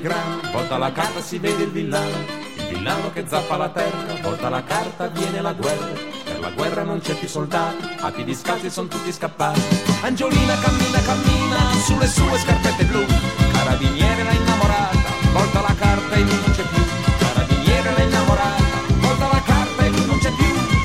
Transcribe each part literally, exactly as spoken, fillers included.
grano, volta la carta si vede il villano, il villano che zappa la terra, volta la carta viene la guerra, per la guerra non c'è più soldati, a piedi scalzi son tutti scappati. Angiolina cammina, cammina sulle sue scarpette blu, carabiniere l'ha innamorata, volta la carta e lui non c'è più, carabiniere l'ha innamorata, volta la carta e lui non c'è più.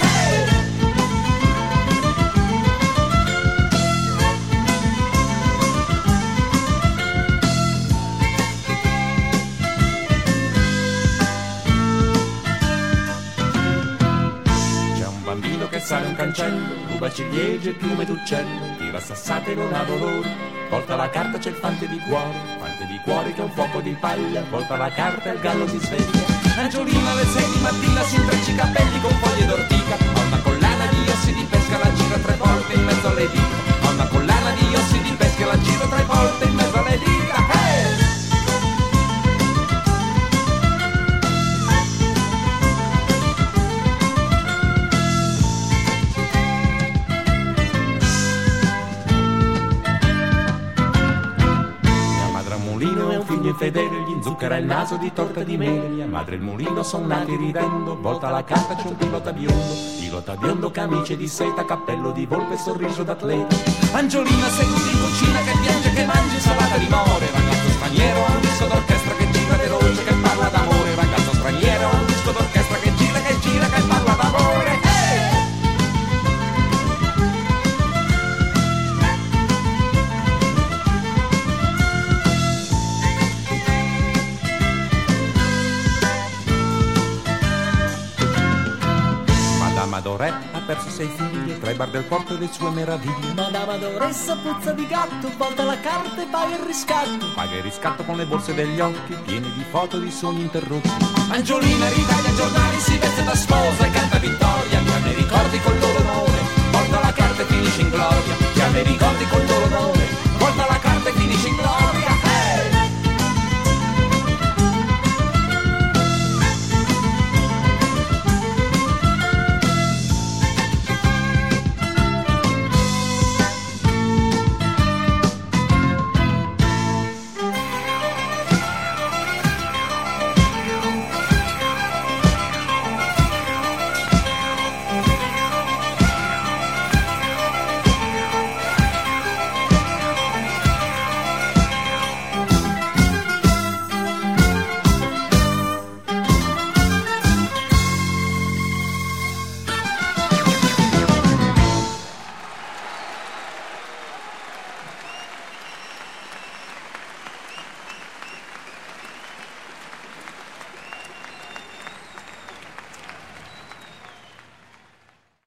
Sale un cancello, ruba ciliegie, piume d'uccello, tira sassate e non ha dolore, volta la carta c'è il fante di cuore, fante di cuore che è un fuoco di paglia, volta la carta e il gallo si sveglia. Angiolina alle sei di mattina si intreccia i capelli con foglie d'ortica, ha una collana di ossi di pesca, la gira tre volte in mezzo alle dita, ha una collana di ossi di pesca, la gira tre volte in mezzo alle dita. Hey! Fedele, gli inzucchera il naso di torta di mele, madre il mulino son nati ridendo, volta la carta c'è un pilota biondo, pilota biondo, camice di seta, cappello di volpe, sorriso d'atleta. Angiolina seduta in cucina che piange, che mangia insalata di more, ragazzo straniero ha un disco d'orchestra che gira veloce, che parla d'amore, ragazzo straniero ha un disco d'orchestra che gira, che gira, che parla d'amore. Madore ha perso sei figli, tra i bar del porto e le sue meraviglie. Madama Doressa puzza di gatto, volta la carta e paga il riscatto. Paga il riscatto con le borse degli occhi, piene di foto di sogni interrotti. Angiolina ritaglia giornali, si veste da sposa e canta vittoria, che ha dei ricordi col loro nome. Volta la carta e finisce in gloria, che ha dei ricordi col loro nome.